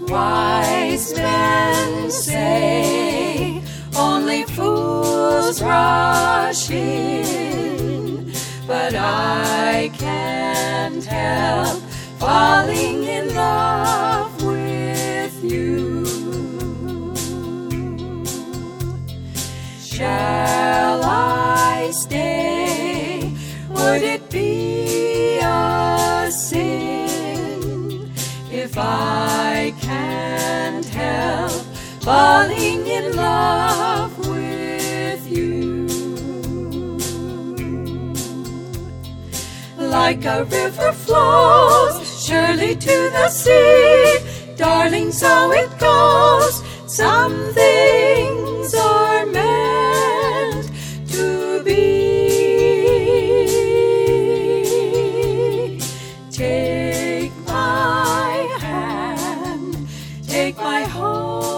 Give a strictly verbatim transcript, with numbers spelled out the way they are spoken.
Wise men say only fools rush in, but I can't help falling in love with you. Shall I stay? Would it be a sin if I can't help falling in love with you? Like a river flows surely to the sea, darling, so it goes. Some things are meant to be. Take my hand, take my heart.